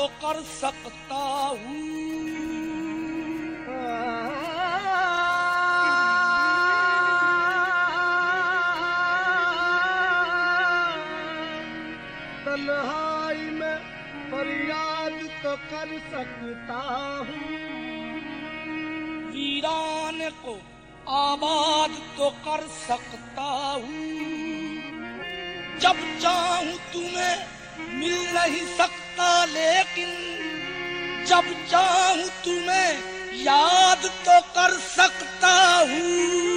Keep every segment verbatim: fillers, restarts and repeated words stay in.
तो कर सकता हूँ। तन्हाई में फरियाद तो कर सकता हूँ। वीरान को आबाद तो कर सकता हूँ। जब चाहूँ तुम्हें मिल नहीं सकता, लेकिन जब चाहूँ तुम्हें याद तो कर सकता हूँ।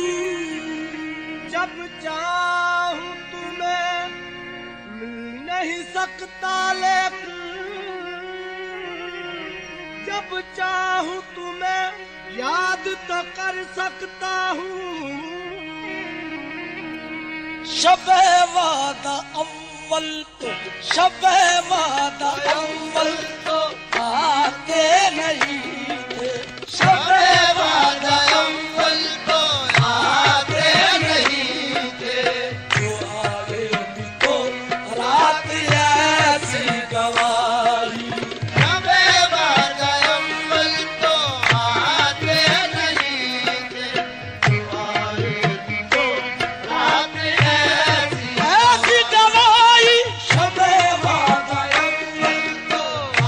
जब चाहूँ तुम्हें मिल नहीं सकता, लेकिन जब चाहूँ तुम्हें याद तो कर सकता हूँ। शबे वादा अव्वल तो शबे वादा अव्वल तो आते नहीं थे। शबे वादा अव्वल तो आते नहीं थे। जो आए भी तो रात ऐसी गवाही। शबे वादा अव्वल तो आते नहीं थे। जो आए भी तो रात ऐसी ऐसी गवाही। शबे वादा अव्वल तो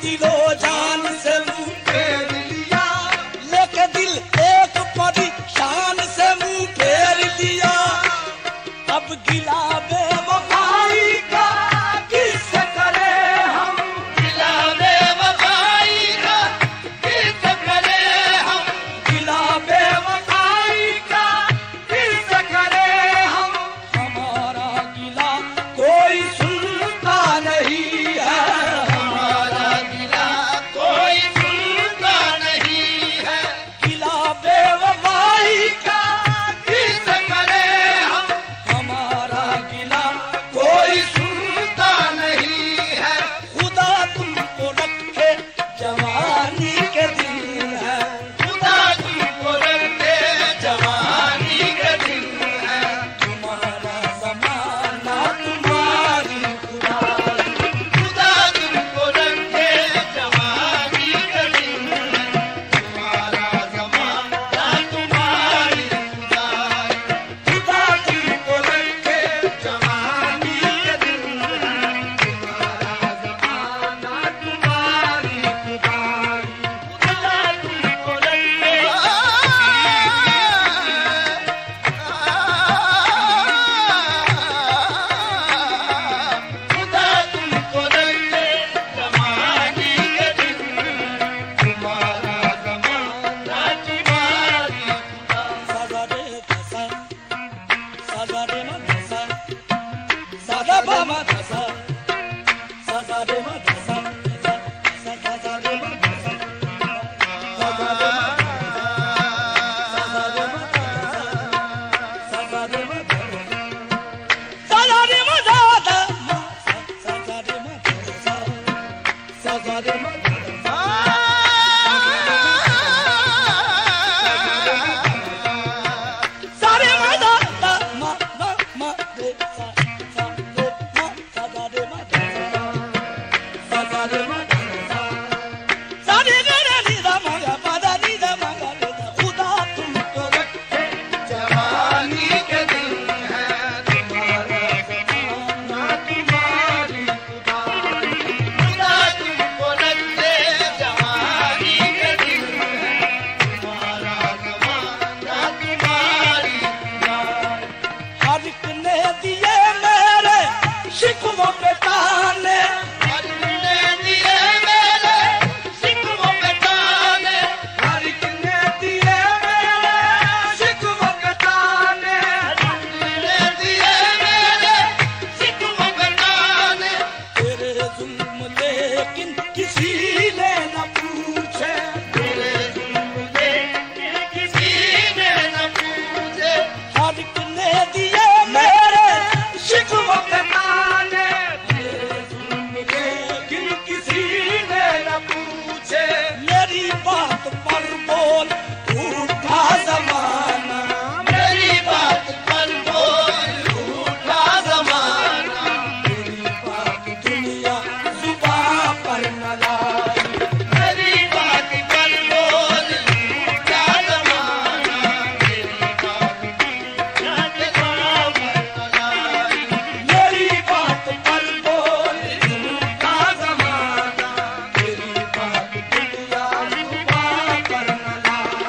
दिलो जान से मुंह फेर लिया, लेके दिल एक परेशान से मुंह फेर लिया। अब गिला बेवफाई का किससे करे हम, गिला बेवफाई का किससे करे हम, गिला बेवफाई का किससे करे हम। हमारा गिला कोई सुनता नहीं है, हमारा गिला कोई सुनता नहीं है। गिला बेवफाई का किससे करे हम, हमारा गिला कोई सुनता नहीं है। खुदा तुमको रखे जवानी के दिन है, खुदा तुमको रखे जवानी के दिन है। तुम्हारा ज़माना तुम्हारी खुदाई, खुदा तुमको रखे जवानी के दिन है। तुम्हारा ज़माना तुम्हारी खुदाई, खुदा तुमको रखे जवानी के दिन है। तुम्हारा ज़माना तुम्हारी खुदाई, खुदा तुमको रखे खुदा तुमको रखे जवानी के दिन है। तुम्हारा ज़माना तुम्हारी खुदा। सादा रे दसा, सादा रे मा दसा, सादा बा मा दसा, सादा रे मा दसा, सादा रे मा दसा, सादा रे मा सादा रे मा सादा रे मा दादा मा, सादा रे मा दसा, सादा रे मा दसा, सारे मा दादा मा मा मा रे सा सा रे मा, सादा रे मा दसा, सादा रे मा दसा, सारे रे रे रे दा मा गा पा दा नी दा मा गा रे दा। खुदा तुमको रखे जवानी के दिन है। तुम्हारा ज़माना तुम्हारी खुदाई, खुदा तुमको रखे जवानी के दिन है। तुम्हारा ज़माना तुम्हारी खुदाई। हर एक ने दिए मेरे शिकवों पे ताने, हर एक ने दिए मेरे शिकवों पे ताने, हर एक ने दिए मेरे शिकवों पे ताने, हर एक ने दिए मेरे शिकवों पे ताने। तेरे जुल्म लेकिन किसी ने न पूछे, तेरे जुल्म लेकिन किसी ने न पूछे। हर एक ने दिए मेरे शिकवों पे ताने, तेरे जुल्म लेकिन किसी ने न पूछे। मेरी बात पर बोल उठा ज़माना, मेरी बात पर बोल उठा ज़माना। मेरी बात दुनिया ज़ुबान पर न लाई, मेरी बात पर बोल उठा ज़माना। मेरी बात दुनिया ज़ुबान पर न लाई, मेरी बात पर बोल उठा ज़माना। मेरी बात दुनिया ज़ुबान पर न लाई।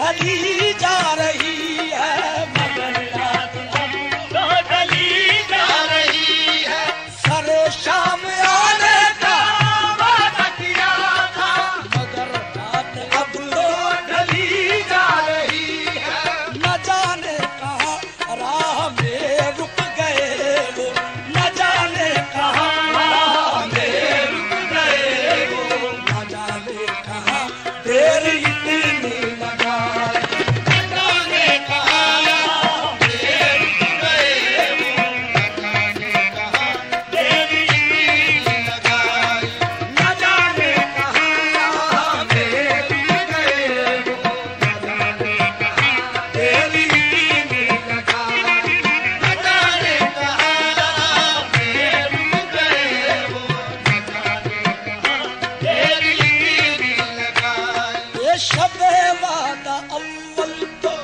ढली जा रही है, मगर रात अब तो ढली जा रही है। सरे शाम आने का वादा किया था, मगर रात अब तो ढली जा रही है। न जाने कहाँ राह में रुक गए वो, न जाने कहाँ राह में रुक गए वो, न जाने कहाँ देर इतनी लगाई, न जाने कहाँ राह में रुक गए वो, न जाने कहाँ देर इतनी लगाई, न जाने कहाँ राह में रुक गए वो, न जाने कहाँ देर इतनी लगाई, न जाने कहाँ राह में रुक गए वो, न जाने कहाँ देर इतनी लगाई। ये शब वादा अव्वल तो